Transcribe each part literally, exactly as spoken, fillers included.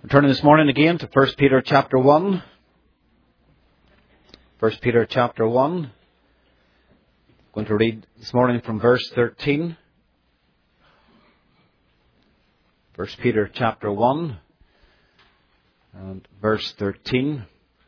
Turning this morning again to First Peter chapter one. First Peter chapter one. I'm going to read this morning from verse thirteen. First Peter chapter one and verse thirteen.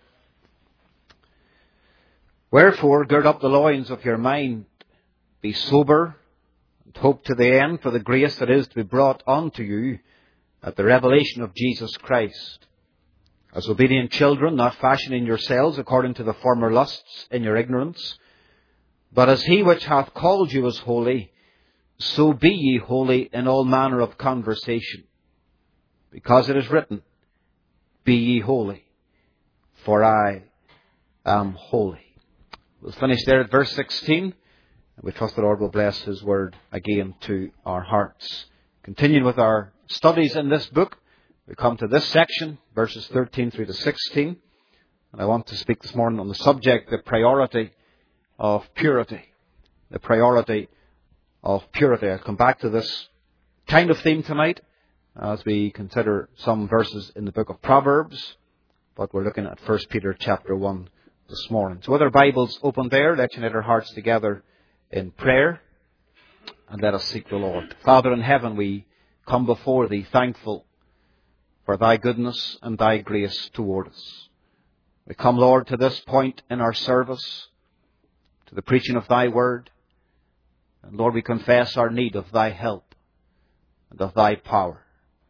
Wherefore, gird up the loins of your mind, be sober, and hope to the end for the grace that is to be brought unto you at the revelation of Jesus Christ. As obedient children, not fashioning yourselves according to the former lusts in your ignorance, but as he which hath called you is holy, so be ye holy in all manner of conversation. Because it is written, Be ye holy, for I am holy. We'll finish there at verse sixteen, and we trust the Lord will bless His word again to our hearts. Continuing with our studies in this book, we come to this section, verses thirteen through to sixteen. And I want to speak this morning on the subject, the priority of purity. The priority of purity. I'll come back to this kind of theme tonight as we consider some verses in the book of Proverbs. But we're looking at First Peter chapter one this morning. So with our Bibles open there, let's unite our hearts together in prayer. And let us seek the Lord. Father in heaven, we come before Thee thankful for Thy goodness and Thy grace toward us. We come, Lord, to this point in our service, to the preaching of Thy word. And Lord, we confess our need of Thy help and of Thy power.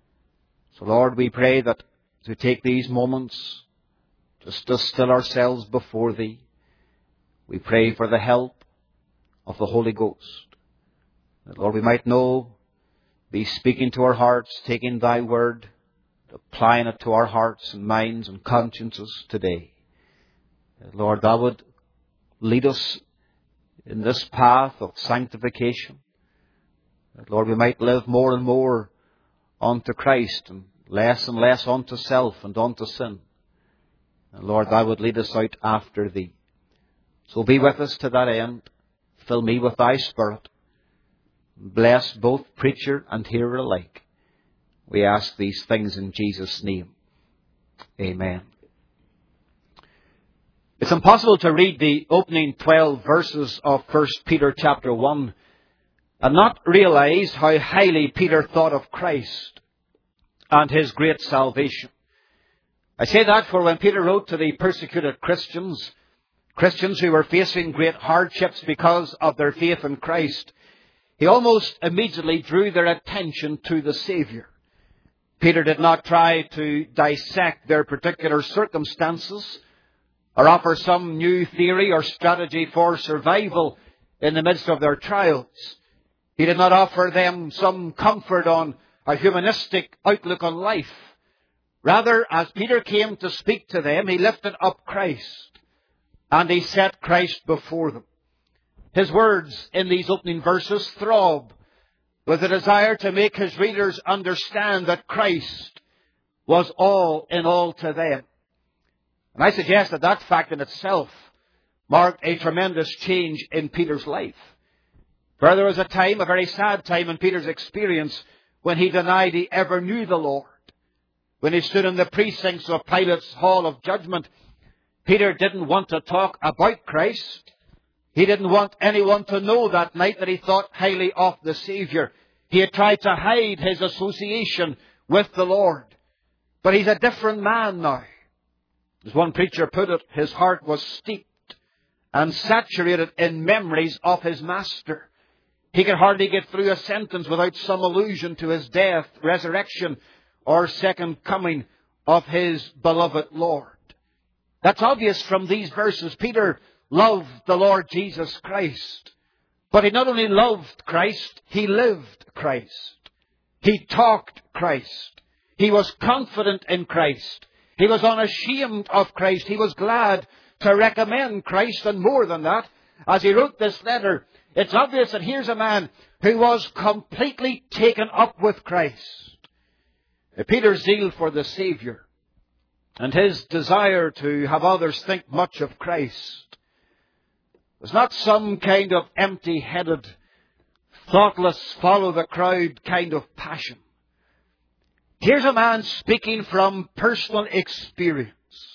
So Lord, we pray that as we take these moments just to still ourselves before Thee, we pray for the help of the Holy Ghost. That, Lord, we might know, be speaking to our hearts, taking Thy word, applying it to our hearts and minds and consciences today. That, Lord, Thou would lead us in this path of sanctification. That, Lord, we might live more and more unto Christ and less and less unto self and unto sin. And Lord, Thou would lead us out after Thee. So be with us to that end. Fill me with Thy Spirit. Bless both preacher and hearer alike. We ask these things in Jesus' name. Amen. It's impossible to read the opening twelve verses of First Peter chapter one and not realize how highly Peter thought of Christ and His great salvation. I say that for when Peter wrote to the persecuted Christians, Christians who were facing great hardships because of their faith in Christ, he almost immediately drew their attention to the Savior. Peter did not try to dissect their particular circumstances or offer some new theory or strategy for survival in the midst of their trials. He did not offer them some comfort on a humanistic outlook on life. Rather, as Peter came to speak to them, he lifted up Christ and he set Christ before them. His words in these opening verses throb with a desire to make his readers understand that Christ was all in all to them. And I suggest that that fact in itself marked a tremendous change in Peter's life. For there was a time, a very sad time in Peter's experience, when he denied he ever knew the Lord. When he stood in the precincts of Pilate's hall of judgment, Peter didn't want to talk about Christ. He didn't want anyone to know that night that he thought highly of the Savior. He had tried to hide his association with the Lord. But he's a different man now. As one preacher put it, his heart was steeped and saturated in memories of his Master. He could hardly get through a sentence without some allusion to his death, resurrection, or second coming of his beloved Lord. That's obvious from these verses. Peter loved the Lord Jesus Christ. But he not only loved Christ, he lived Christ. He talked Christ. He was confident in Christ. He was unashamed of Christ. He was glad to recommend Christ. And more than that, as he wrote this letter, it's obvious that here's a man who was completely taken up with Christ. Peter's zeal for the Savior and his desire to have others think much of Christ was not some kind of empty-headed, thoughtless, follow-the-crowd kind of passion. Here's a man speaking from personal experience.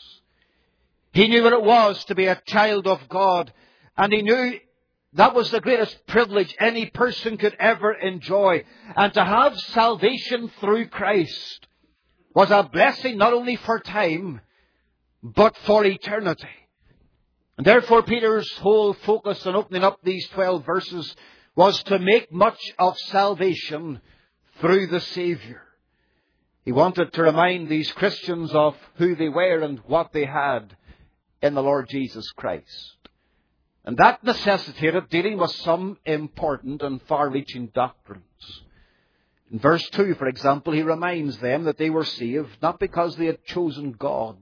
He knew what it was to be a child of God, and he knew that was the greatest privilege any person could ever enjoy. And to have salvation through Christ was a blessing not only for time, but for eternity. And therefore Peter's whole focus on opening up these twelve verses was to make much of salvation through the Savior. He wanted to remind these Christians of who they were and what they had in the Lord Jesus Christ. And that necessitated dealing with some important and far-reaching doctrines. In verse two, for example, he reminds them that they were saved not because they had chosen God,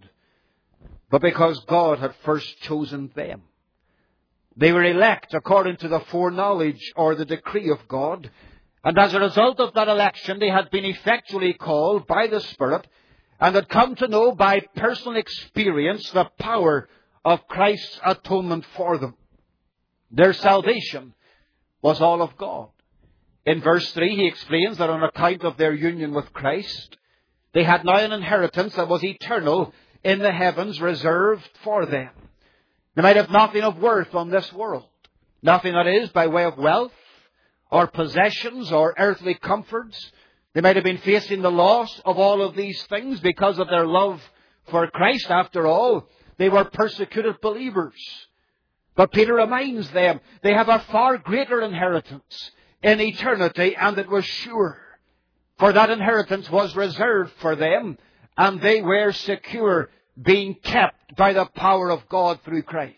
but because God had first chosen them. They were elect according to the foreknowledge or the decree of God, and as a result of that election, they had been effectually called by the Spirit and had come to know by personal experience the power of Christ's atonement for them. Their salvation was all of God. In verse three, he explains that on account of their union with Christ, they had now an inheritance that was eternal in the heavens reserved for them. They might have nothing of worth on this world. Nothing, that is, by way of wealth or possessions or earthly comforts. They might have been facing the loss of all of these things because of their love for Christ. After all, they were persecuted believers. But Peter reminds them they have a far greater inheritance in eternity, and it was sure. For that inheritance was reserved for them, and they were secure, being kept by the power of God through Christ.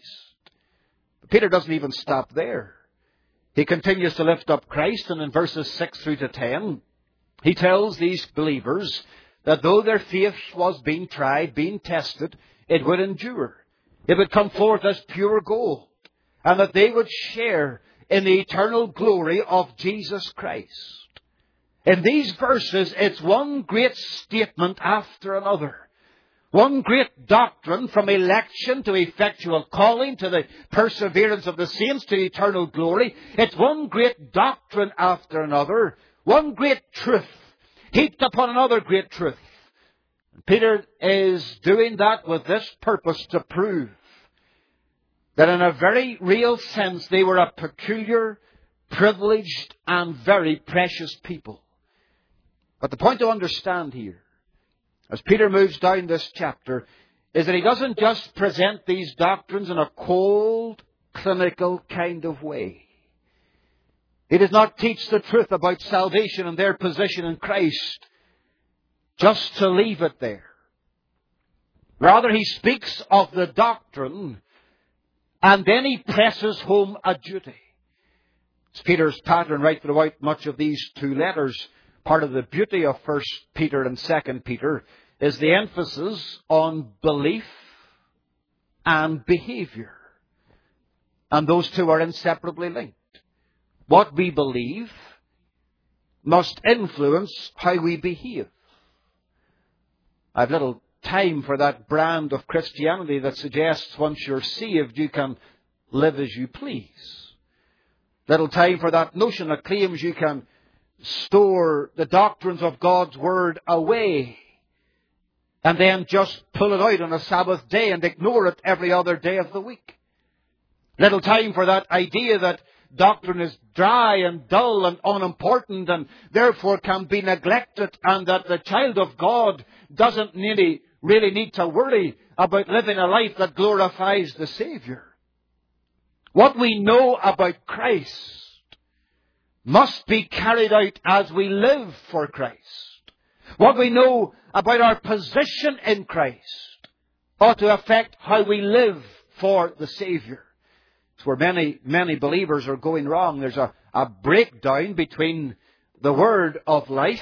But Peter doesn't even stop there. He continues to lift up Christ, and in verses six through to ten, he tells these believers that though their faith was being tried, being tested, it would endure. It would come forth as pure gold, and that they would share in the eternal glory of Jesus Christ. In these verses, it's one great statement after another. One great doctrine from election to effectual calling to the perseverance of the saints to eternal glory. It's one great doctrine after another. One great truth heaped upon another great truth. Peter is doing that with this purpose to prove that in a very real sense they were a peculiar, privileged, and very precious people. But the point to understand here, as Peter moves down this chapter, is that he doesn't just present these doctrines in a cold, clinical kind of way. He does not teach the truth about salvation and their position in Christ just to leave it there. Rather, he speaks of the doctrine, and then he presses home a duty. It's Peter's pattern right throughout much of these two letters. Part of the beauty of First Peter and Second Peter is the emphasis on belief and behavior. And those two are inseparably linked. What we believe must influence how we behave. I've little time for that brand of Christianity that suggests once you're saved, you can live as you please. Little time for that notion that claims you can store the doctrines of God's Word away and then just pull it out on a Sabbath day and ignore it every other day of the week. Little time for that idea that doctrine is dry and dull and unimportant and therefore can be neglected, and that the child of God doesn't really, really need to worry about living a life that glorifies the Savior. What we know about Christ must be carried out as we live for Christ. What we know about our position in Christ ought to affect how we live for the Savior. It's where many, many believers are going wrong. There's a, a breakdown between the word of life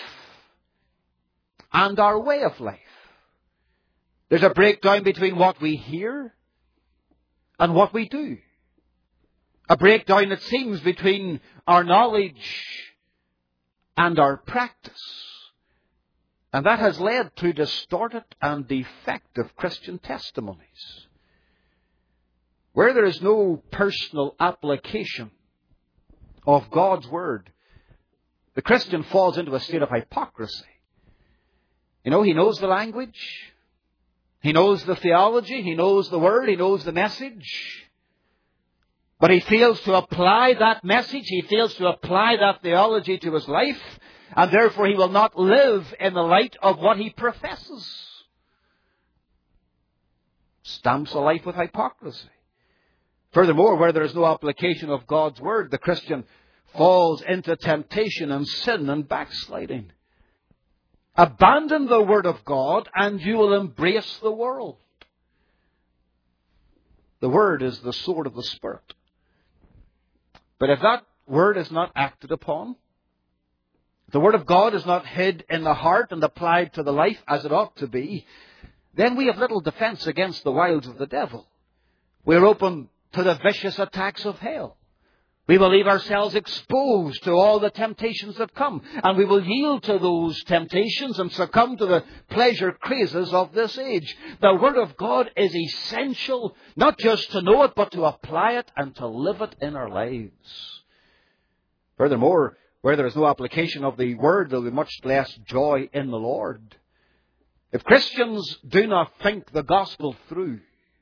and our way of life. There's a breakdown between what we hear and what we do. A breakdown, it seems, between our knowledge and our practice. And that has led to distorted and defective Christian testimonies. Where there is no personal application of God's Word, the Christian falls into a state of hypocrisy. You know, he knows the language. He knows the theology. He knows the word. He knows the message. But he fails to apply that message. He fails to apply that theology to his life. And therefore he will not live in the light of what he professes. Stamps a life with hypocrisy. Furthermore, where there is no application of God's word, the Christian falls into temptation and sin and backsliding. Abandon the word of God and you will embrace the world. The word is the sword of the Spirit. But if that word is not acted upon, the word of God is not hid in the heart and applied to the life as it ought to be, then we have little defense against the wiles of the devil. We are open to the vicious attacks of hell. We will leave ourselves exposed to all the temptations that come. And we will yield to those temptations and succumb to the pleasure crazes of this age. The Word of God is essential, not just to know it, but to apply it and to live it in our lives. Furthermore, where there is no application of the Word, there will be much less joy in the Lord. If Christians do not think the gospel through,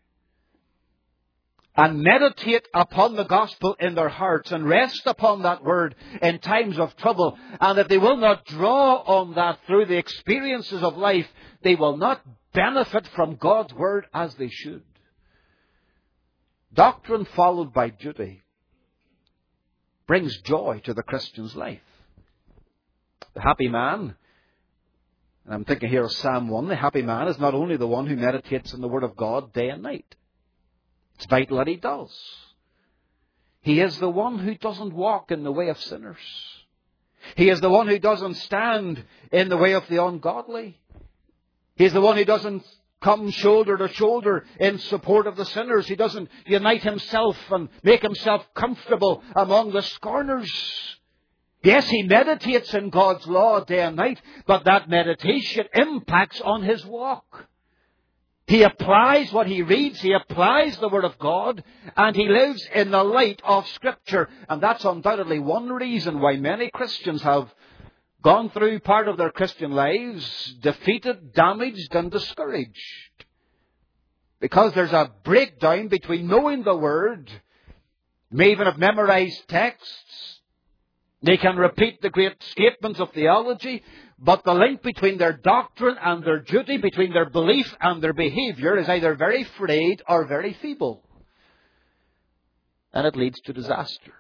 and meditate upon the gospel in their hearts and rest upon that word in times of trouble, and if they will not draw on that through the experiences of life, they will not benefit from God's word as they should. Doctrine followed by duty brings joy to the Christian's life. The happy man, and I'm thinking here of Psalm one, the happy man is not only the one who meditates in the word of God day and night. It's vital that he does. He is the one who doesn't walk in the way of sinners. He is the one who doesn't stand in the way of the ungodly. He is the one who doesn't come shoulder to shoulder in support of the sinners. He doesn't unite himself and make himself comfortable among the scorners. Yes, he meditates in God's law day and night, but that meditation impacts on his walk. He applies what he reads, he applies the Word of God, and he lives in the light of Scripture. And that's undoubtedly one reason why many Christians have gone through part of their Christian lives defeated, damaged, and discouraged. Because there's a breakdown between knowing the Word, may even have memorized texts, they can repeat the great statements of theology, but the link between their doctrine and their duty, between their belief and their behavior, is either very frayed or very feeble. And it leads to disaster.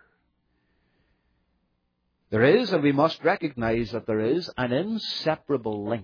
There is, and we must recognize that there is, an inseparable link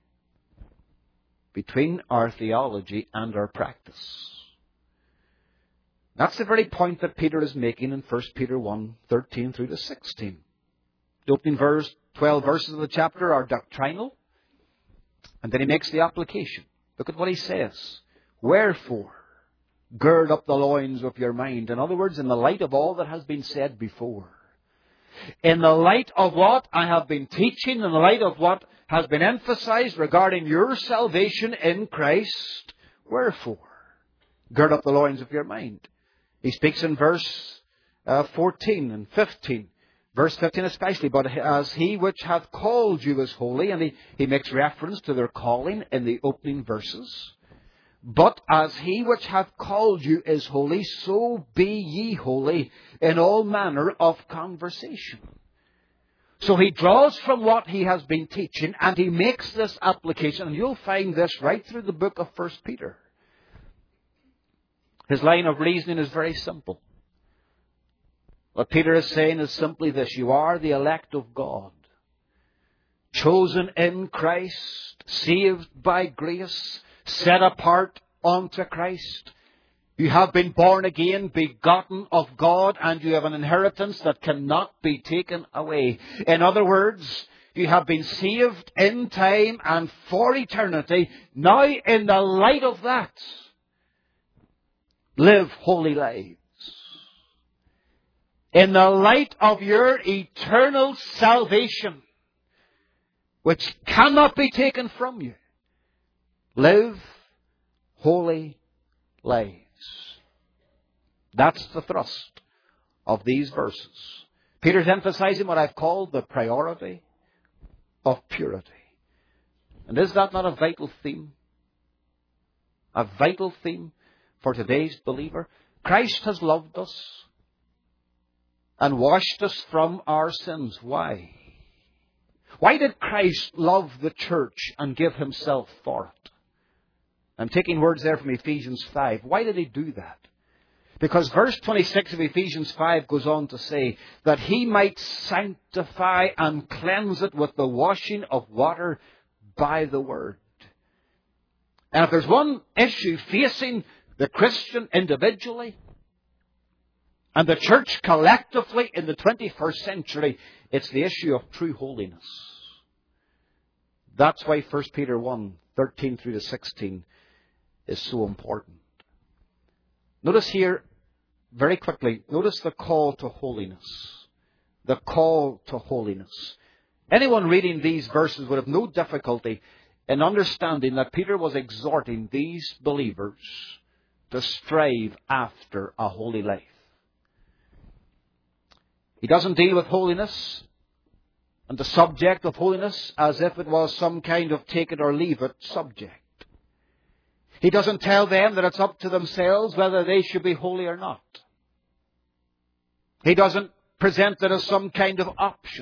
between our theology and our practice. That's the very point that Peter is making in First Peter one, thirteen through to sixteen. The opening verse, twelve verses of the chapter are doctrinal. And then he makes the application. Look at what he says. Wherefore, gird up the loins of your mind. In other words, in the light of all that has been said before. In the light of what I have been teaching, in the light of what has been emphasized regarding your salvation in Christ, wherefore, gird up the loins of your mind. He speaks in verse uh, fourteen and fifteen. Verse fifteen especially, but as he which hath called you is holy, and he, he makes reference to their calling in the opening verses. But as he which hath called you is holy, so be ye holy in all manner of conversation. So he draws from what he has been teaching, and he makes this application, and you'll find this right through the book of First Peter. His line of reasoning is very simple. What Peter is saying is simply this: you are the elect of God, chosen in Christ, saved by grace, set apart unto Christ. You have been born again, begotten of God, and you have an inheritance that cannot be taken away. In other words, you have been saved in time and for eternity. Now, in the light of that, live holy lives. In the light of your eternal salvation, which cannot be taken from you, live holy lives. That's the thrust of these verses. Peter's emphasizing what I've called the priority of purity. And is that not a vital theme? A vital theme for today's believer? Christ has loved us and washed us from our sins. Why? Why did Christ love the church and give himself for it? I'm taking words there from Ephesians five. Why did he do that? Because verse twenty-six of Ephesians five goes on to say that he might sanctify and cleanse it with the washing of water by the word. And if there's one issue facing the Christian individually and the church collectively in the twenty-first century, it's the issue of true holiness. That's why First Peter one, thirteen through to sixteen is so important. Notice here, very quickly, notice the call to holiness. The call to holiness. Anyone reading these verses would have no difficulty in understanding that Peter was exhorting these believers to strive after a holy life. He doesn't deal with holiness and the subject of holiness as if it was some kind of take it or leave it subject. He doesn't tell them that it's up to themselves whether they should be holy or not. He doesn't present it as some kind of option,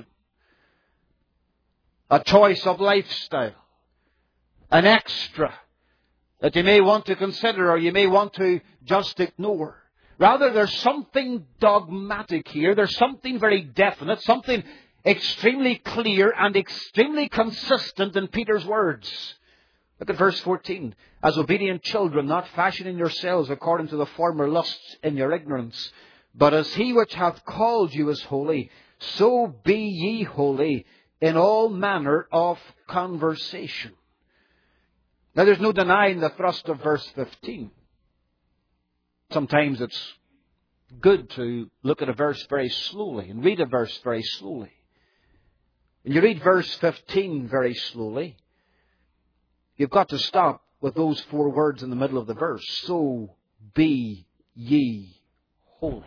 a choice of lifestyle, an extra that you may want to consider or you may want to just ignore. Rather, there's something dogmatic here. There's something very definite, something extremely clear and extremely consistent in Peter's words. Look at verse fourteen. As obedient children, not fashioning yourselves according to the former lusts in your ignorance, but as he which hath called you is holy, so be ye holy in all manner of conversation. Now there's no denying the thrust of verse fifteen. Sometimes it's good to look at a verse very slowly and read a verse very slowly. When you read verse fifteen very slowly, you've got to stop with those four words in the middle of the verse. So be ye holy.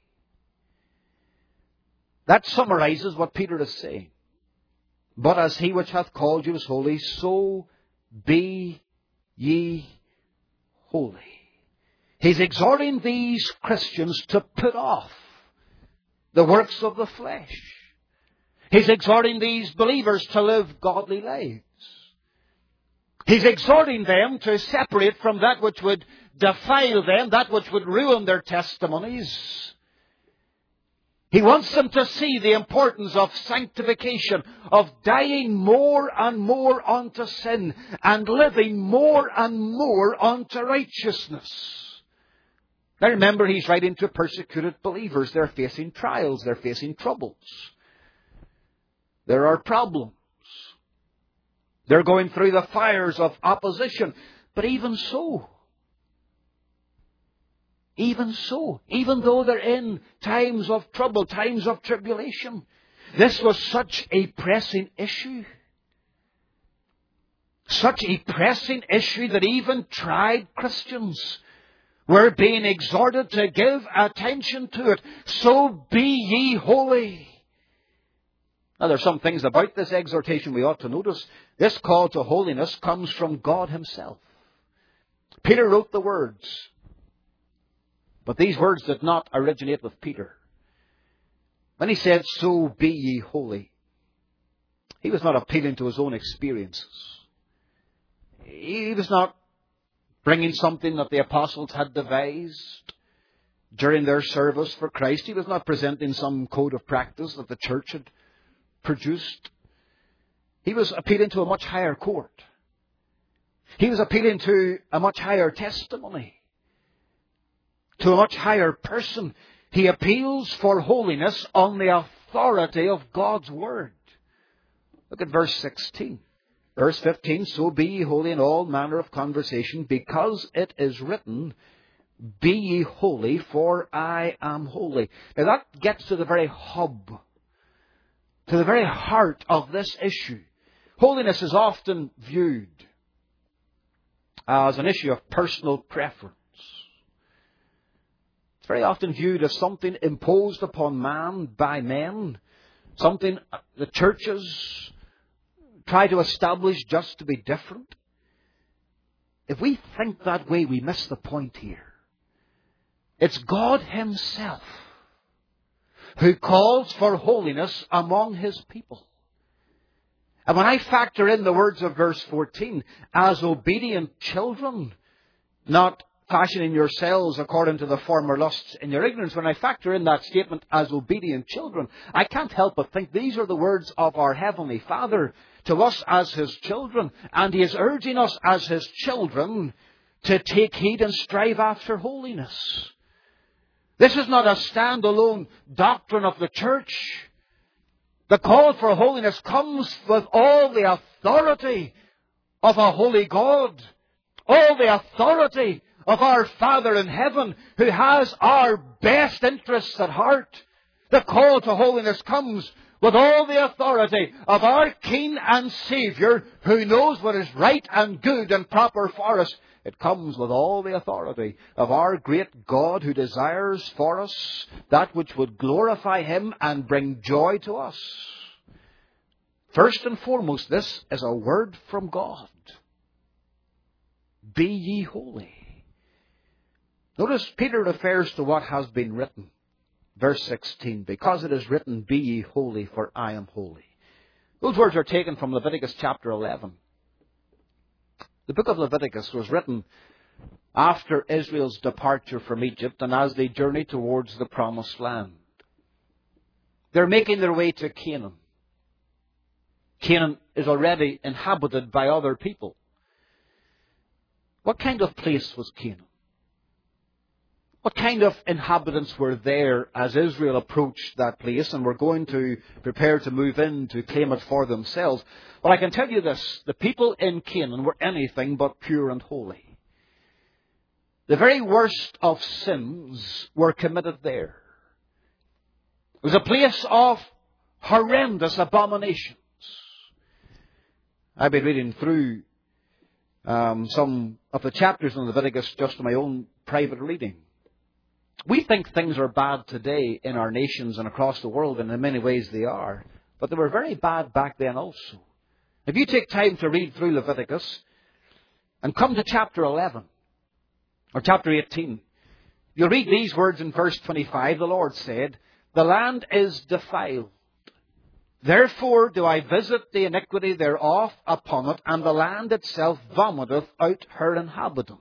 That summarizes what Peter is saying. But as he which hath called you is holy, so be ye holy. He's exhorting these Christians to put off the works of the flesh. He's exhorting these believers to live godly lives. He's exhorting them to separate from that which would defile them, that which would ruin their testimonies. He wants them to see the importance of sanctification, of dying more and more unto sin and living more and more unto righteousness. Now remember, he's writing to persecuted believers. They're facing trials. They're facing troubles. There are problems. They're going through the fires of opposition. But even so, even so, even though they're in times of trouble, times of tribulation, this was such a pressing issue. Such a pressing issue that even tried Christians were being exhorted to give attention to it. So be ye holy. Now, there are some things about this exhortation we ought to notice. This call to holiness comes from God himself. Peter wrote the words, but these words did not originate with Peter. When he said, so be ye holy, he was not appealing to his own experiences. He was not bringing something that the apostles had devised during their service for Christ. He was not presenting some code of practice that the church had produced. He was appealing to a much higher court. He was appealing to a much higher testimony, to a much higher person. He appeals for holiness on the authority of God's Word. Look at verse sixteen. Verse fifteen, so be ye holy in all manner of conversation, because it is written, be ye holy, for I am holy. Now that gets to the very hub, to the very heart of this issue. Holiness is often viewed as an issue of personal preference. It's very often viewed as something imposed upon man by men, something the churches try to establish just to be different? If we think that way, we miss the point here. It's God Himself who calls for holiness among His people. And when I factor in the words of verse fourteen, as obedient children, not fashioning yourselves according to the former lusts in your ignorance, when I factor in that statement as obedient children, I can't help but think these are the words of our Heavenly Father to us as His children. And He is urging us as His children to take heed and strive after holiness. This is not a standalone doctrine of the church. The call for holiness comes with all the authority of a holy God, all the authority of our Father in heaven, who has our best interests at heart. The call to holiness comes with all the authority of our King and Saviour, who knows what is right and good and proper for us. It comes with all the authority of our great God, who desires for us that which would glorify Him and bring joy to us. First and foremost, this is a word from God. Be ye holy. Notice Peter refers to what has been written. Verse sixteen, because it is written, be ye holy, for I am holy. Those words are taken from Leviticus chapter eleven. The book of Leviticus was written after Israel's departure from Egypt and as they journey towards the promised land. They're making their way to Canaan. Canaan is already inhabited by other people. What kind of place was Canaan? What kind of inhabitants were there as Israel approached that place and were going to prepare to move in to claim it for themselves? Well, I can tell you this. The people in Canaan were anything but pure and holy. The very worst of sins were committed there. It was a place of horrendous abominations. I've been reading through um, some of the chapters in Leviticus just in my own private reading. We think things are bad today in our nations and across the world, and in many ways they are. But they were very bad back then also. If you take time to read through Leviticus and come to chapter eleven or chapter eighteen, you'll read these words in verse twenty-five. The Lord said, the land is defiled. Therefore do I visit the iniquity thereof upon it, and the land itself vomiteth out her inhabitants.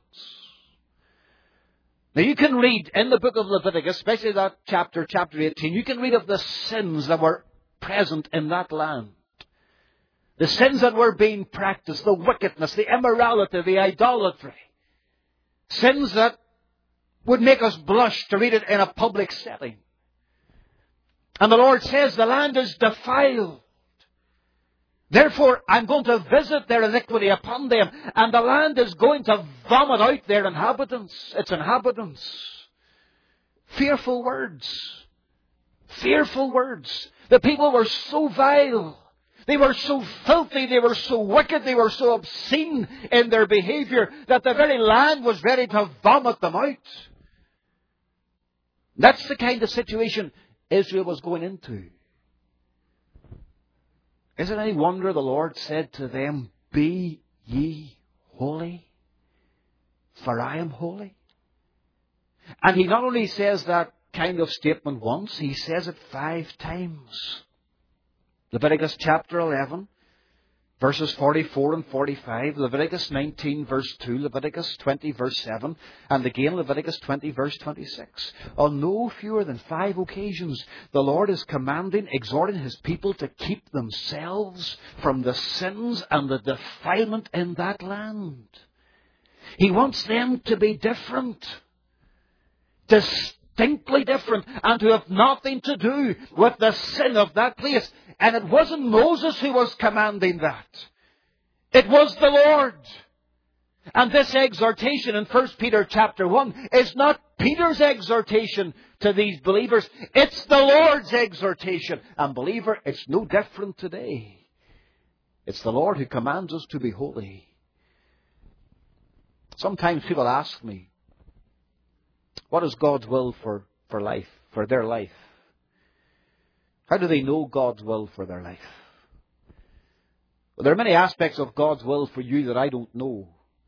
Now you can read in the book of Leviticus, especially that chapter, chapter eighteen, you can read of the sins that were present in that land. The sins that were being practiced, the wickedness, the immorality, the idolatry. Sins that would make us blush to read it in a public setting. And the Lord says the land is defiled. Therefore, I'm going to visit their iniquity upon them, and the land is going to vomit out their inhabitants, its inhabitants. Fearful words. Fearful words. The people were so vile. They were so filthy. They were so wicked. They were so obscene in their behavior that the very land was ready to vomit them out. That's the kind of situation Israel was going into. Is it any wonder the Lord said to them, be ye holy, for I am holy? And He not only says that kind of statement once, He says it five times. Leviticus chapter eleven, verses forty-four and forty-five, Leviticus nineteen, verse two, Leviticus twenty, verse seven, and again Leviticus twenty, verse twenty-six. On no fewer than five occasions, the Lord is commanding, exhorting His people to keep themselves from the sins and the defilement in that land. He wants them to be different. Distinctly different, and to have nothing to do with the sin of that place. And it wasn't Moses who was commanding that. It was the Lord. And this exhortation in First Peter chapter one is not Peter's exhortation to these believers. It's the Lord's exhortation. And believer, it's no different today. It's the Lord who commands us to be holy. Sometimes people ask me, what is God's will for, for life, for their life? How do they know God's will for their life? But there are many aspects of God's will for you that I don't know.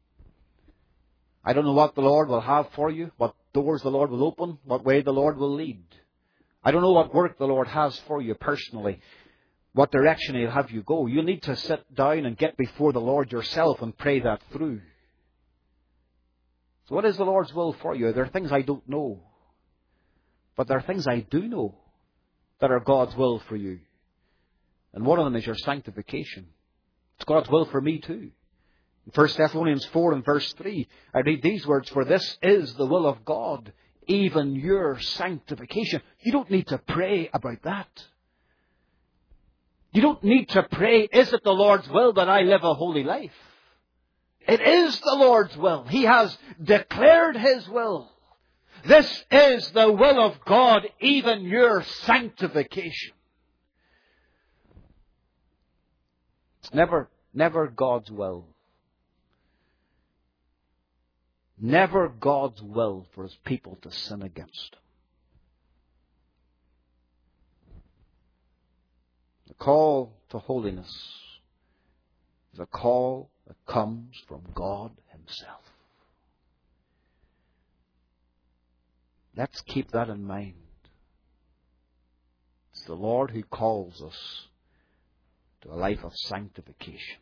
I don't know what the Lord will have for you, what doors the Lord will open, what way the Lord will lead. I don't know what work the Lord has for you personally, what direction He'll have you go. You need to sit down and get before the Lord yourself and pray that through. So what is the Lord's will for you? There are things I don't know. But there are things I do know that are God's will for you. And one of them is your sanctification. It's God's will for me too. In First Thessalonians four and verse three, I read these words, "For this is the will of God, even your sanctification." You don't need to pray about that. You don't need to pray, "Is it the Lord's will that I live a holy life?" It is the Lord's will. He has declared His will. This is the will of God, even your sanctification. It's never, never God's will. Never God's will for His people to sin against Him. The call to holiness is a call that comes from God Himself. Let's keep that in mind. It's the Lord who calls us to a life of sanctification.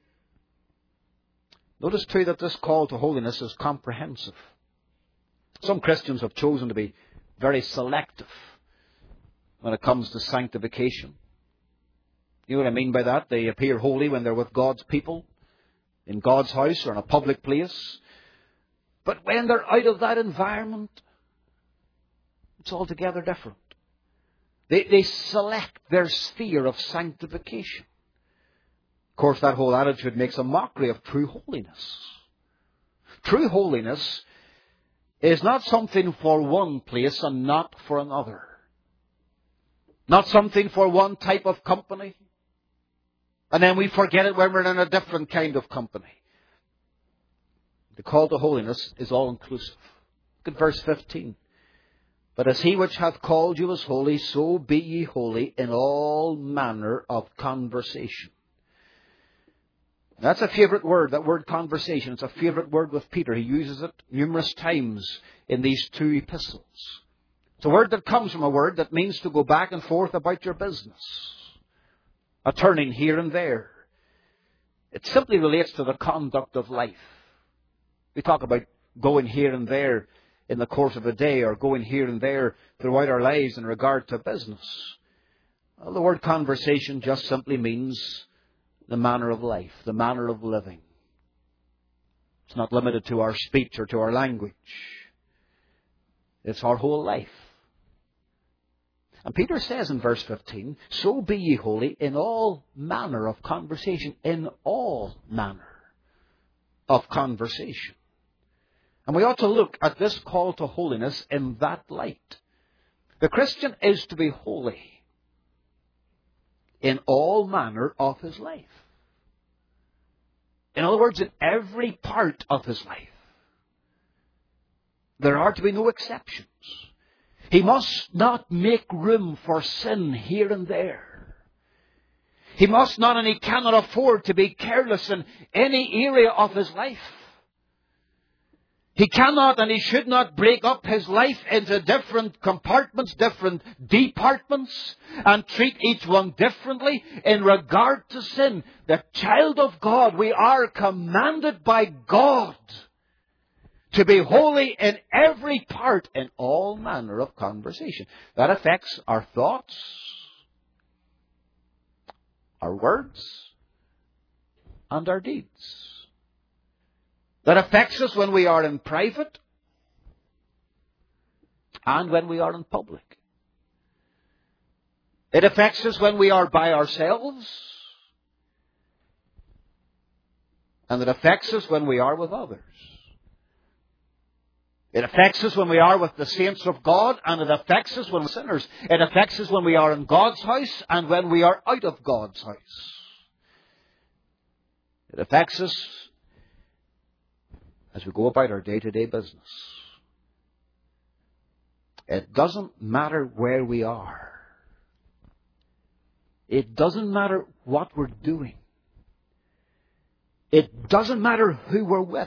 Notice too that this call to holiness is comprehensive. Some Christians have chosen to be very selective when it comes to sanctification. You know what I mean by that? They appear holy when they're with God's people, in God's house or in a public place. But when they're out of that environment, it's altogether different. They, they select their sphere of sanctification. Of course, that whole attitude makes a mockery of true holiness. True holiness is not something for one place and not for another. Not something for one type of company, and then we forget it when we're in a different kind of company. The call to holiness is all-inclusive. Look at verse fifteen. "But as He which hath called you is holy, so be ye holy in all manner of conversation." That's a favourite word, that word conversation. It's a favourite word with Peter. He uses it numerous times in these two epistles. It's a word that comes from a word that means to go back and forth about your business. A turning here and there. It simply relates to the conduct of life. We talk about going here and there in the course of a day, or going here and there throughout our lives in regard to business. Well, the word conversation just simply means the manner of life, the manner of living. It's not limited to our speech or to our language. It's our whole life. And Peter says in verse fifteen, "So be ye holy in all manner of conversation." In all manner of conversation. And we ought to look at this call to holiness in that light. The Christian is to be holy in all manner of his life. In other words, in every part of his life. There are to be no exceptions. He must not make room for sin here and there. He must not and he cannot afford to be careless in any area of his life. He cannot and he should not break up his life into different compartments, different departments, and treat each one differently in regard to sin. The child of God, we are commanded by God to be holy in every part, in all manner of conversation. That affects our thoughts, our words, and our deeds. That affects us when we are in private and when we are in public. It affects us when we are by ourselves, and it affects us when we are with others. It affects us when we are with the saints of God, and it affects us when we're sinners. It affects us when we are in God's house and when we are out of God's house. It affects us as we go about our day-to-day business. It doesn't matter where we are. It doesn't matter what we're doing. It doesn't matter who we're with.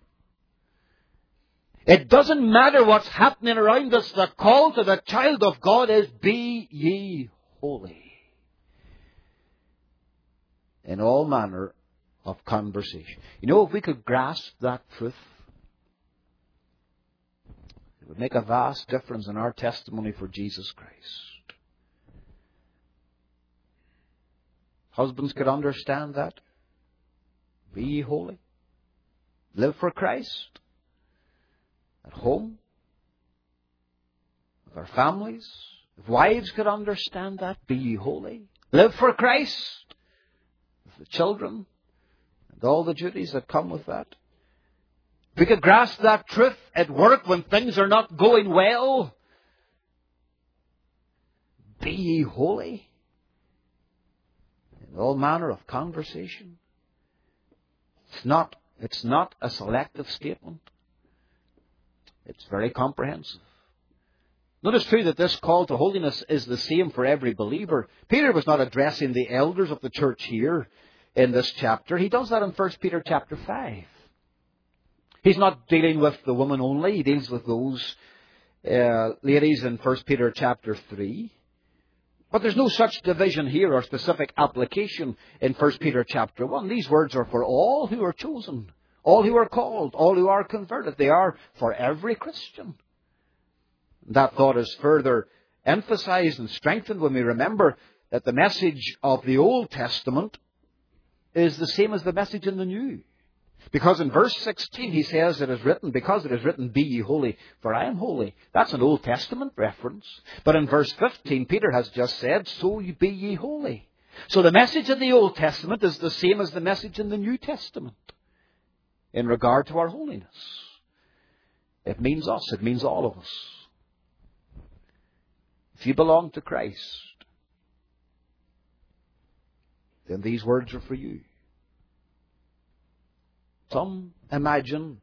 It doesn't matter what's happening around us. The call to the child of God is, be ye holy in all manner of conversation. You know, if we could grasp that truth, it would make a vast difference in our testimony for Jesus Christ. Husbands could understand that. Be ye holy. Live for Christ. At home. With our families. If wives could understand that, be ye holy. Live for Christ. With the children. And all the duties that come with that. If we could grasp that truth at work when things are not going well, be ye holy in all manner of conversation. It's not, it's not a selective statement. It's very comprehensive. Notice too that this call to holiness is the same for every believer. Peter was not addressing the elders of the church here in this chapter. He does that in First Peter chapter five. He's not dealing with the woman only. He deals with those uh, ladies in First Peter chapter three. But there's no such division here or specific application in First Peter chapter one. These words are for all who are chosen, all who are called, all who are converted. They are for every Christian. That thought is further emphasized and strengthened when we remember that the message of the Old Testament is the same as the message in the New. Because in verse sixteen he says it is written, because it is written, be ye holy, for I am holy. That's an Old Testament reference. But in verse fifteen, Peter has just said, so be ye holy. So the message in the Old Testament is the same as the message in the New Testament in regard to our holiness. It means us. It means all of us. If you belong to Christ, then these words are for you. Some imagine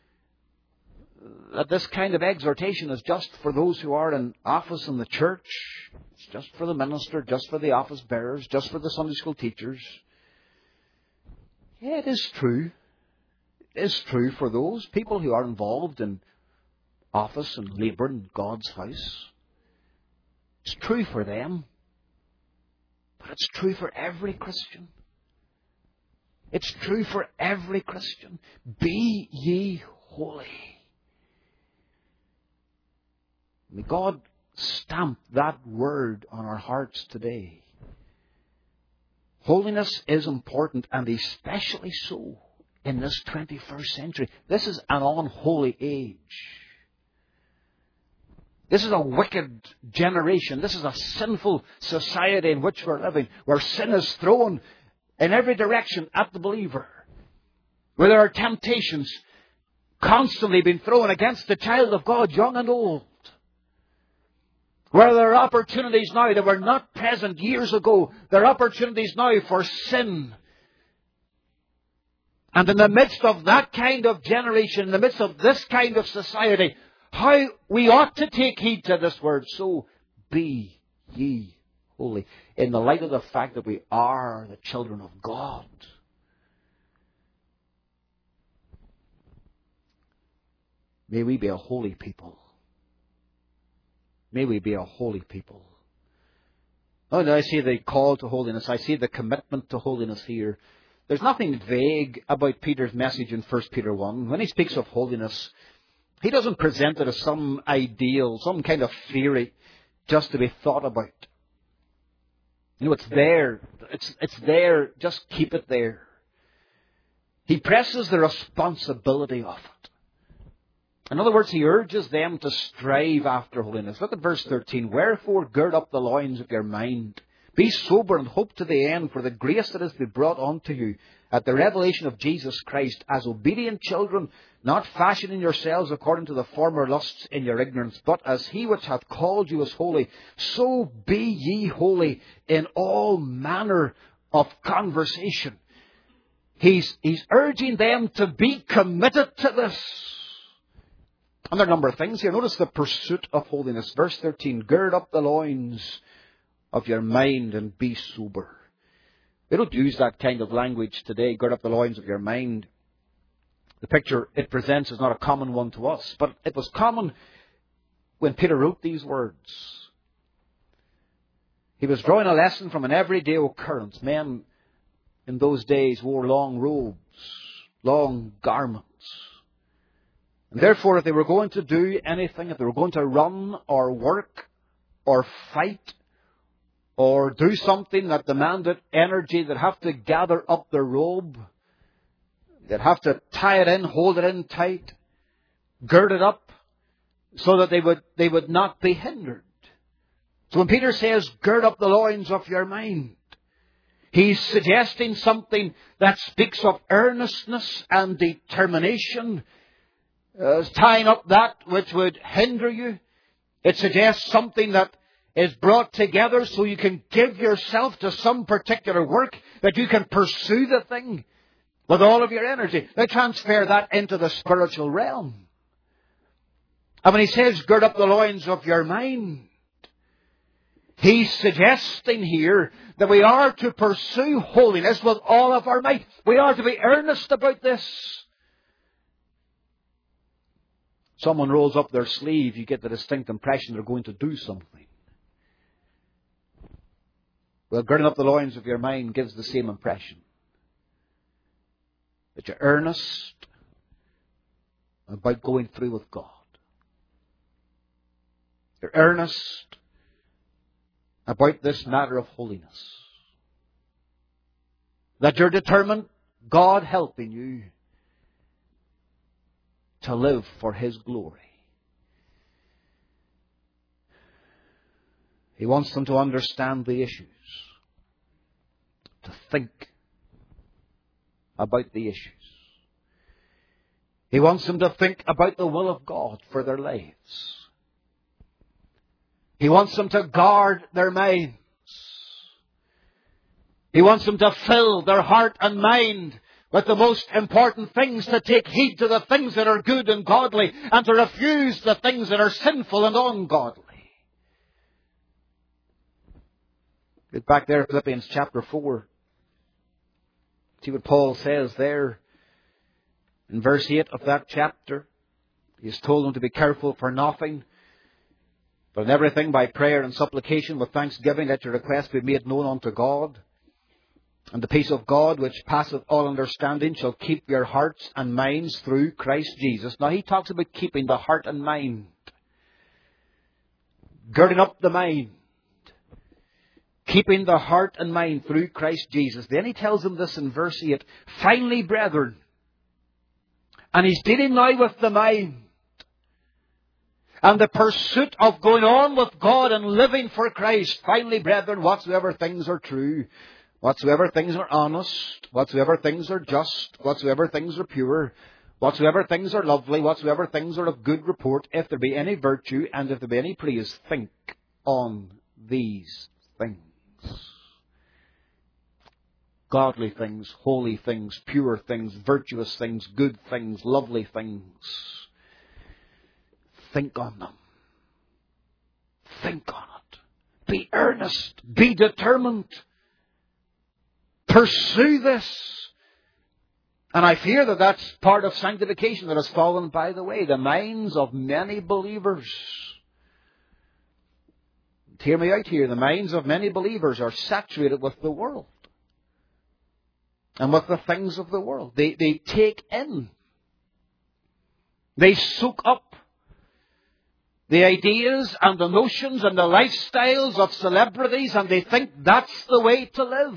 that this kind of exhortation is just for those who are in office in the church. It's just for the minister, just for the office bearers, just for the Sunday school teachers. Yeah, it is true. It is true for those people who are involved in office and labour in God's house. It's true for them. But it's true for every Christian. It's true for every Christian. Be ye holy. May God stamp that word on our hearts today. Holiness is important, and especially so in this twenty-first century. This is an unholy age. This is a wicked generation. This is a sinful society in which we're living, where sin is thrown in every direction at the believer. Where there are temptations constantly being thrown against the child of God, young and old. Where there are opportunities now that were not present years ago. There are opportunities now for sin. And in the midst of that kind of generation, in the midst of this kind of society, how we ought to take heed to this word. So be ye holy, in the light of the fact that we are the children of God. May we be a holy people. May we be a holy people. Oh, no, I see the call to holiness. I see the commitment to holiness here. There's nothing vague about Peter's message in First Peter one. When he speaks of holiness, he doesn't present it as some ideal, some kind of theory just to be thought about. You know, it's there. It's, it's there. Just keep it there. He presses the responsibility of it. In other words, he urges them to strive after holiness. Look at verse thirteen. Wherefore gird up the loins of your mind. Be sober and hope to the end for the grace that is to be brought unto you at the revelation of Jesus Christ, as obedient children, not fashioning yourselves according to the former lusts in your ignorance, but as he which hath called you is holy, so be ye holy in all manner of conversation. He's, he's urging them to be committed to this. And there are a number of things here. Notice the pursuit of holiness. Verse thirteen, gird up the loins of your mind and be sober. We don't use that kind of language today, gird up the loins of your mind. The picture it presents is not a common one to us, but it was common when Peter wrote these words. He was drawing a lesson from an everyday occurrence. Men in those days wore long robes, long garments. And therefore, if they were going to do anything, if they were going to run or work or fight or do something that demanded energy, they'd have to gather up their robe. They'd have to tie it in, hold it in tight, gird it up so that they would, they would not be hindered. So when Peter says, gird up the loins of your mind, he's suggesting something that speaks of earnestness and determination, uh, tying up that which would hinder you. It suggests something that is brought together so you can give yourself to some particular work, that you can pursue the thing with all of your energy. Now transfer that into the spiritual realm. And when he says, gird up the loins of your mind, he's suggesting here that we are to pursue holiness with all of our might. We are to be earnest about this. Someone rolls up their sleeve, you get the distinct impression they're going to do something. Well, girding up the loins of your mind gives the same impression. That you're earnest about going through with God. You're earnest about this matter of holiness. That you're determined, God helping you, to live for His glory. He wants them to understand the issues, to think about the issues. He wants them to think about the will of God for their lives. He wants them to guard their minds. He wants them to fill their heart and mind with the most important things, to take heed to the things that are good and godly, and to refuse the things that are sinful and ungodly. Get back there, Philippians chapter four. See what Paul says there in verse eight of that chapter. He's told them to be careful for nothing, but in everything by prayer and supplication with thanksgiving let your requests be made known unto God. And the peace of God, which passeth all understanding, shall keep your hearts and minds through Christ Jesus. Now he talks about keeping the heart and mind. Girding up the mind. Keeping the heart and mind through Christ Jesus. Then he tells them this in verse eight. Finally, brethren. And he's dealing now with the mind. And the pursuit of going on with God and living for Christ. Finally, brethren, whatsoever things are true, whatsoever things are honest, whatsoever things are just, whatsoever things are pure, whatsoever things are lovely, whatsoever things are of good report, if there be any virtue and if there be any praise, think on these things. Godly things, holy things, pure things, virtuous things, good things, lovely things. Think on them. Think on it. Be earnest. Be determined. Pursue this. And I fear that that's part of sanctification that has fallen by the way. The minds of many believers. Hear me out here. The minds of many believers are saturated with the world. And with the things of the world. They, they take in. They soak up the ideas and the notions and the lifestyles of celebrities, and they think that's the way to live.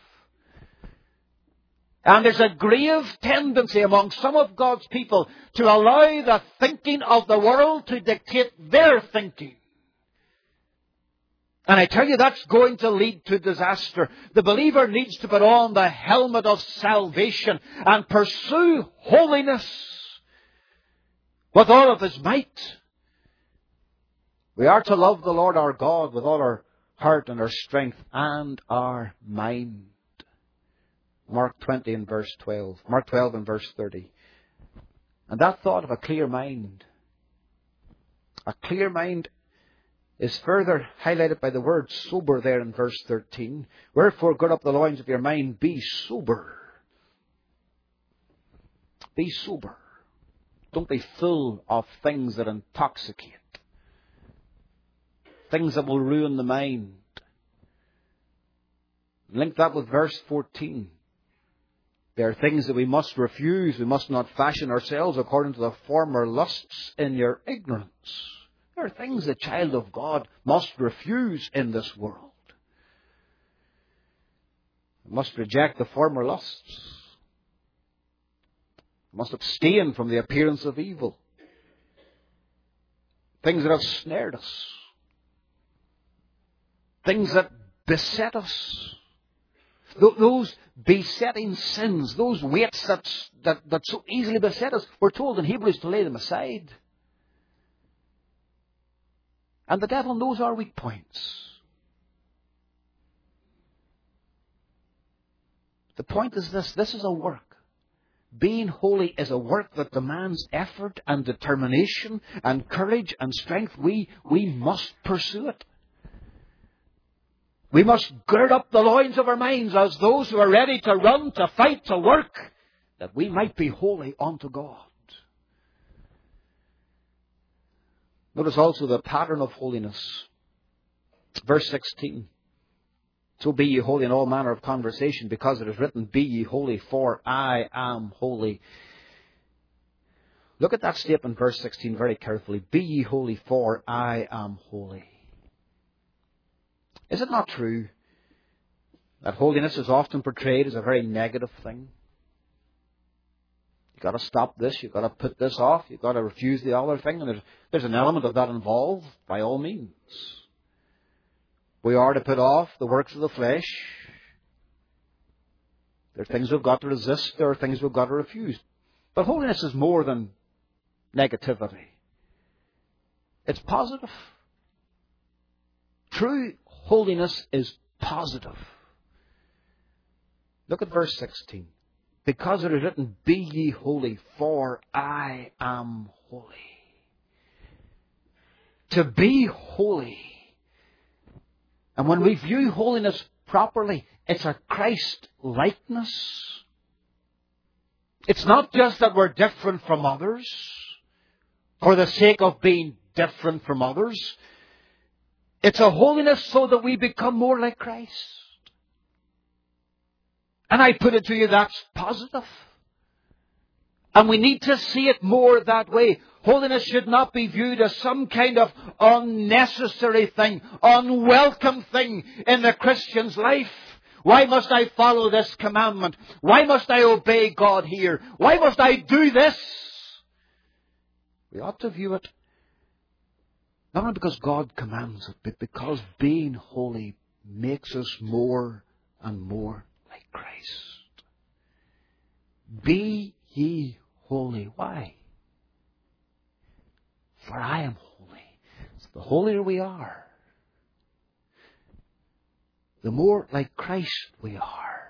And there's a grave tendency among some of God's people to allow the thinking of the world to dictate their thinking. And I tell you, that's going to lead to disaster. The believer needs to put on the helmet of salvation and pursue holiness with all of his might. We are to love the Lord our God with all our heart and our strength and our mind. Mark twenty and verse twelve. Mark twelve and verse thirty. And that thought of a clear mind. A clear mind is further highlighted by the word sober there in verse thirteen. Wherefore, gird up the loins of your mind, be sober. Be sober. Don't be full of things that intoxicate. Things that will ruin the mind. Link that with verse fourteen. There are things that we must refuse. We must not fashion ourselves according to the former lusts in your ignorance. There are things the child of God must refuse in this world. We must reject the former lusts. We must abstain from the appearance of evil. Things that have snared us. Things that beset us. Those besetting sins, those weights that, that, that so easily beset us, we're told in Hebrews to lay them aside. And the devil knows our weak points. The point is this, this is a work. Being holy is a work that demands effort and determination and courage and strength. We, we must pursue it. We must gird up the loins of our minds as those who are ready to run, to fight, to work, that we might be holy unto God. Notice also the pattern of holiness. Verse sixteen. So be ye holy in all manner of conversation, because it is written, be ye holy, for I am holy. Look at that statement, verse sixteen, very carefully. Be ye holy, for I am holy. Is it not true that holiness is often portrayed as a very negative thing? You've got to stop this, you've got to put this off, you've got to refuse the other thing, and there's, there's an element of that involved, by all means. We are to put off the works of the flesh. There are things we've got to resist, there are things we've got to refuse. But holiness is more than negativity. It's positive. True holiness is positive. Look at verse sixteen. Because it is written, be ye holy, for I am holy. To be holy. And when we view holiness properly, it's a Christ-likeness. It's not just that we're different from others for the sake of being different from others. It's a holiness so that we become more like Christ. And I put it to you, that's positive. And we need to see it more that way. Holiness should not be viewed as some kind of unnecessary thing, unwelcome thing in the Christian's life. Why must I follow this commandment? Why must I obey God here? Why must I do this? We ought to view it not only because God commands it, but because being holy makes us more and more like Christ. Be ye holy. Why? For I am holy. So the holier we are, the more like Christ we are.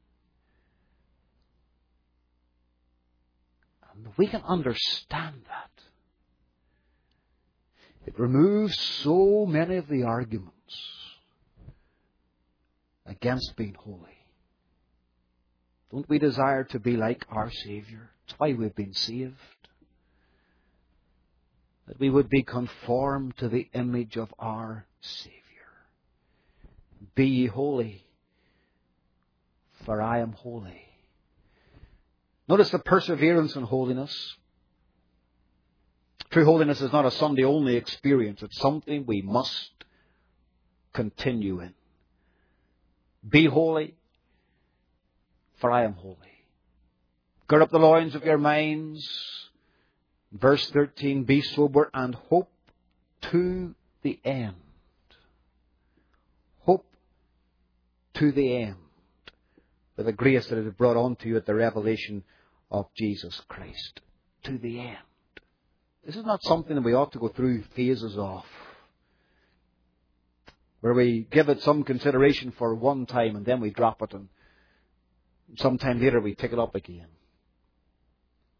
And we can understand that. It removes so many of the arguments against being holy. Don't we desire to be like our Savior? That's why we've been saved. That we would be conformed to the image of our Savior. Be ye holy, for I am holy. Notice the perseverance in holiness. True holiness is not a Sunday-only experience. It's something we must continue in. Be holy, for I am holy. Gird up the loins of your minds. Verse thirteen, be sober and hope to the end. Hope to the end. For the grace that it has brought on to you at the revelation of Jesus Christ. To the end. This is not something that we ought to go through phases of, where we give it some consideration for one time and then we drop it and sometime later we pick it up again.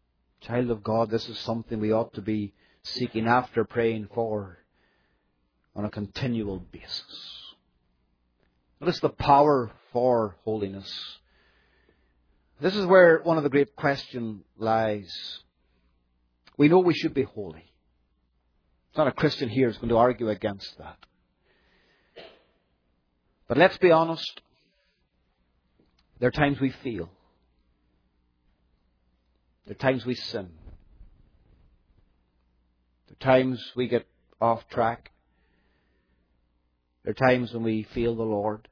Child of God, this is something we ought to be seeking after, praying for. on a continual basis. Notice the power for holiness. This is where one of the great questions lies. We know we should be holy. It's not a Christian here who's going to argue against that. But let's be honest. There are times we fail. There are times we sin. There are times we get off track. There are times when we fail the Lord.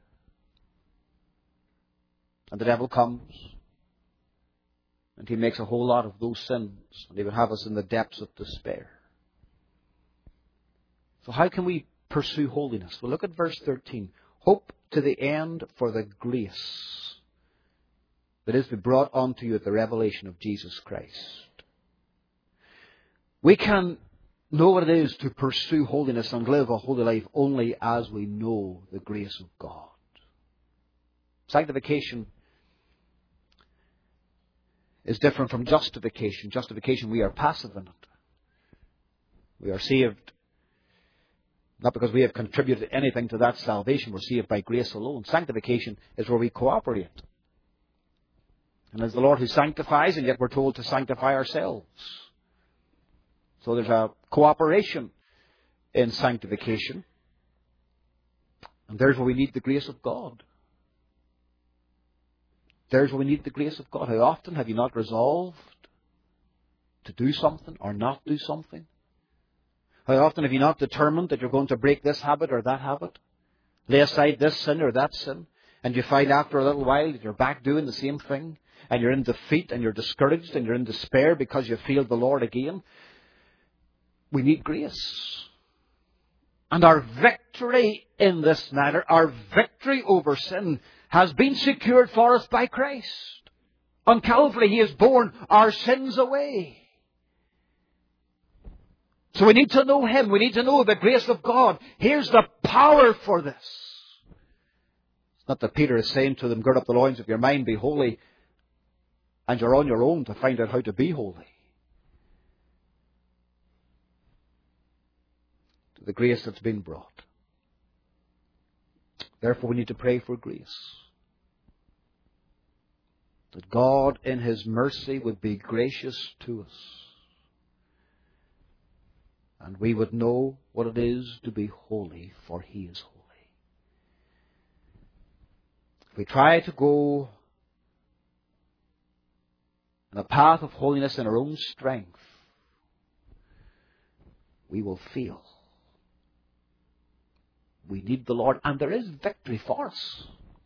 And the devil comes. And he makes a whole lot of those sins. And he would have us in the depths of despair. So how can we pursue holiness? Well, look at verse thirteen. Hope to the end for the grace that is to be brought unto you at the revelation of Jesus Christ. We can know what it is to pursue holiness and live a holy life only as we know the grace of God. Sanctification is different from justification. Justification, we are passive in it. We are saved not because we have contributed anything to that salvation. We're saved by grace alone. Sanctification is where we cooperate. And it's the Lord who sanctifies, and yet we're told to sanctify ourselves. So there's a cooperation in sanctification. And there's where we need the grace of God. There's where we need the grace of God. How often have you not resolved to do something or not do something? How often have you not determined that you're going to break this habit or that habit? Lay aside this sin or that sin? And you find after a little while that you're back doing the same thing? And you're in defeat and you're discouraged and you're in despair because you failed the Lord again? We need grace. And our victory in this matter, our victory over sin, has been secured for us by Christ. On Calvary, He has borne our sins away. So we need to know Him. We need to know the grace of God. Here's the power for this. It's not that Peter is saying to them, gird up the loins of your mind, be holy, and you're on your own to find out how to be holy. To the grace that's been brought. Therefore, we need to pray for grace. That God, in His mercy, would be gracious to us. And we would know what it is to be holy, for He is holy. If we try to go in a path of holiness in our own strength, we will fail. We need the Lord, and there is victory for us.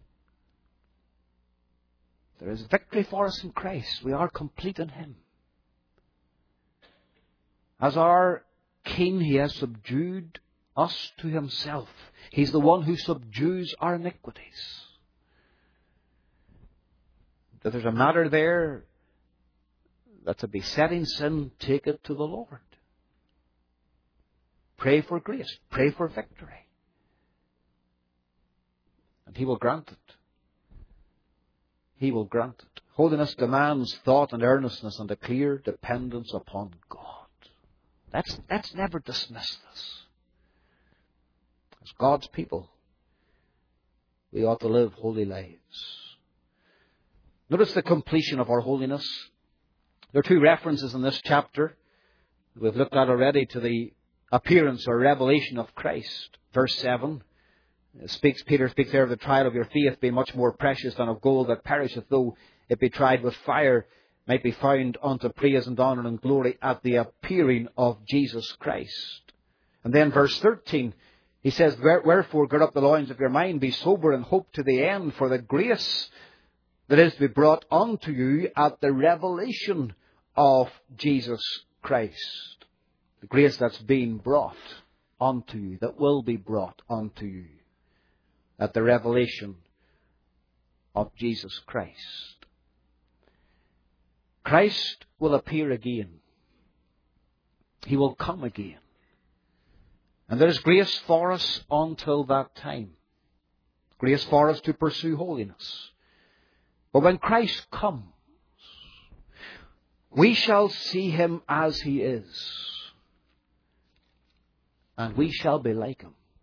There is victory for us in Christ. We are complete in Him. As our King, He has subdued us to Himself. He's the one who subdues our iniquities. That there's a matter there that's a besetting sin, take it to the Lord. Pray for grace. Pray for victory. And He will grant it. He will grant it. Holiness demands thought and earnestness and a clear dependence upon God. Let's, let's never dismiss this. As God's people, we ought to live holy lives. Notice the completion of our holiness. There are two references in this chapter we've looked at already to the appearance or revelation of Christ. Verse seven speaks, Peter speaks there of the trial of your faith being much more precious than of gold that perisheth, though it be tried with fire, might be found unto praise and honour and glory at the appearing of Jesus Christ. And then verse thirteen, he says, wherefore gird up the loins of your mind, be sober and hope to the end for the grace that is to be brought unto you at the revelation of Jesus Christ. The grace that's being brought unto you, that will be brought unto you at the revelation of Jesus Christ. Christ will appear again. He will come again. And there is grace for us until that time. Grace for us to pursue holiness. But when Christ comes, we shall see Him as He is. And we shall be like Him.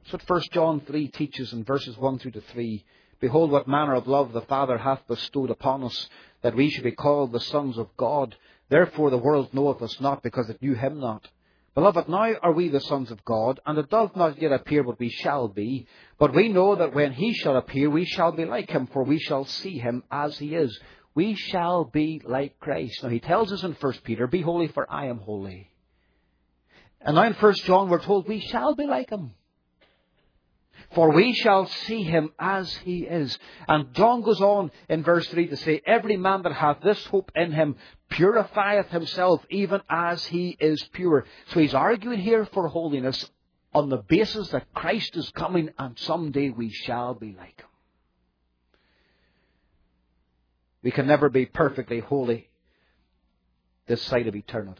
That's what First John three teaches in verses one through to three. Behold, what manner of love the Father hath bestowed upon us, that we should be called the sons of God. Therefore the world knoweth us not, because it knew him not. Beloved, now are we the sons of God, and it doth not yet appear what we shall be. But we know that when he shall appear, we shall be like him, for we shall see him as he is. We shall be like Christ. Now he tells us in First Peter, be holy, for I am holy. And now in First John we're told we shall be like him, for we shall see him as he is. And John goes on in verse three to say, every man that hath this hope in him purifieth himself, even as he is pure. So he's arguing here for holiness on the basis that Christ is coming and someday we shall be like him. We can never be perfectly holy this side of eternity.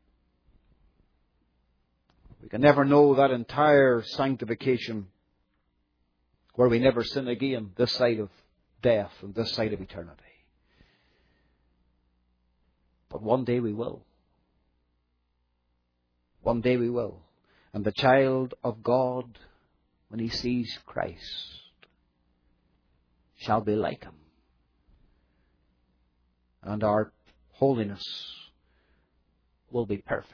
We can never know that entire sanctification where we never sin again this side of death and this side of eternity. But one day we will. One day we will. And the child of God, when he sees Christ, shall be like him. And our holiness will be perfect.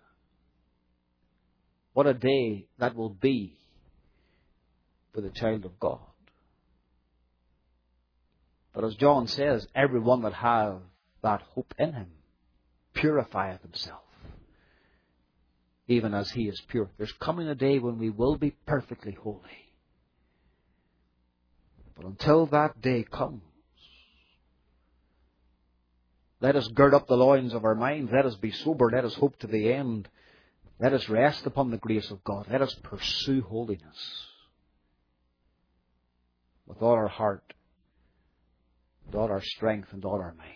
What a day that will be for the child of God. But as John says, everyone that hath that hope in him purifieth himself, even as he is pure. There's coming a day when we will be perfectly holy. But until that day comes, let us gird up the loins of our minds. Let us be sober. Let us hope to the end. Let us rest upon the grace of God. Let us pursue holiness with all our heart, with all our strength, and all our mind.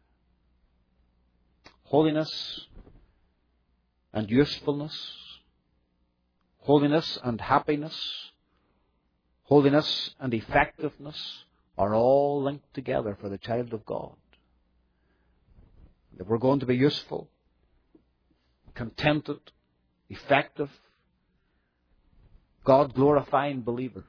Holiness and usefulness, holiness and happiness, holiness and effectiveness are all linked together for the child of God. If we're going to be useful, contented, effective, God-glorifying believers,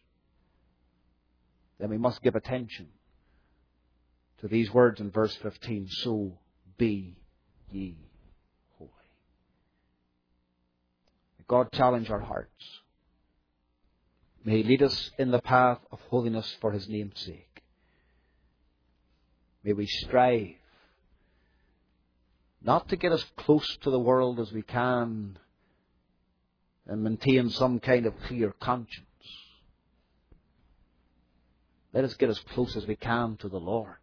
then we must give attention to these words in verse fifteen, so be ye holy. May God challenge our hearts. May He lead us in the path of holiness for His name's sake. May we strive not to get as close to the world as we can and maintain some kind of clear conscience. Let us get as close as we can to the Lord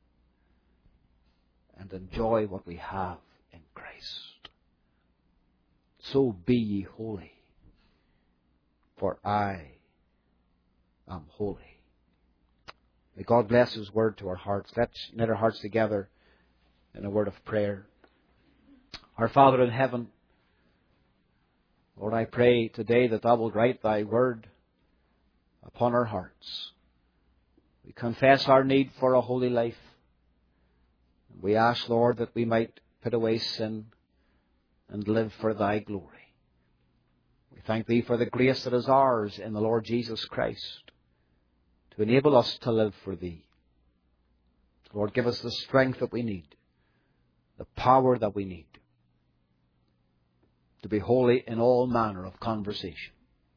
and enjoy what we have in Christ. So be ye holy, for I am holy. May God bless His word to our hearts. Let's knit our hearts together in a word of prayer. Our Father in heaven, Lord, I pray today that Thou wilt write Thy word upon our hearts. We confess our need for a holy life. We ask, Lord, that we might put away sin and live for Thy glory. We thank Thee for the grace that is ours in the Lord Jesus Christ to enable us to live for Thee. Lord, give us the strength that we need, the power that we need to be holy in all manner of conversation.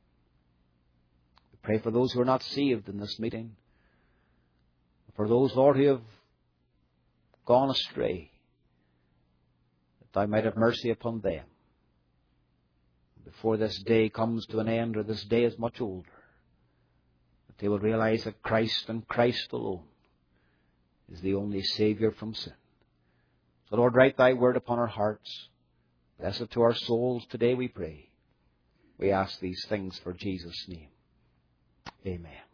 We pray for those who are not saved in this meeting, for those, Lord, who have gone astray, that Thou might have mercy upon them before this day comes to an end, or this day is much older, that they will realize that Christ and Christ alone is the only Saviour from sin. So, Lord, write Thy word upon our hearts. Bless it to our souls today, we pray. We ask these things for Jesus' name. Amen.